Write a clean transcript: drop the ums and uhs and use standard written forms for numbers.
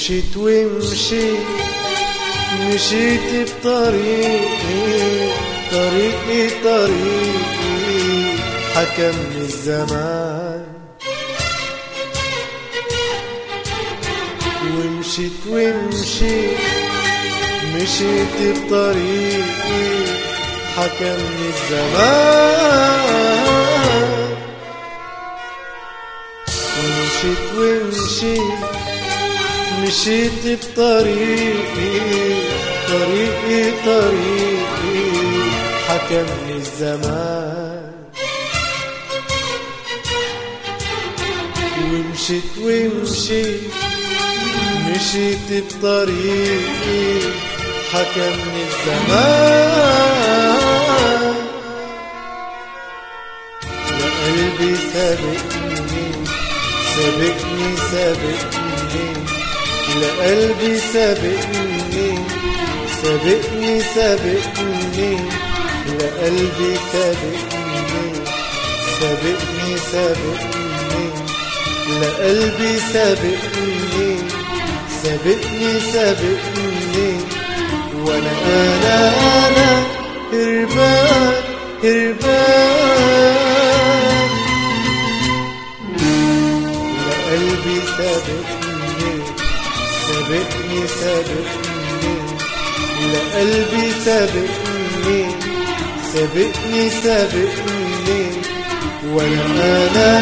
ومشيت ومشيت مشيت بطريقي طريقي حكمني الزمان. ومشيت ومشيت مشيت بطريقي حكمني الزمان. ومشيت ومشيت مشيت بطريقي طريقي حكمني الزمان. ومشيت ومشيت مشيت بطريقي حكمني الزمان. يا قلبي سابقني سابقني سابقني، يا قلبي سابقني سابقني سابقني، يا قلبي سابقني سابقني سابقني، يا قلبي سابقني سابقني سابقني. وانا انا هربان هربان، يا قلبي سابقني سابقني سابقني، يا قلبي سابقني سابقني سابقني. وانا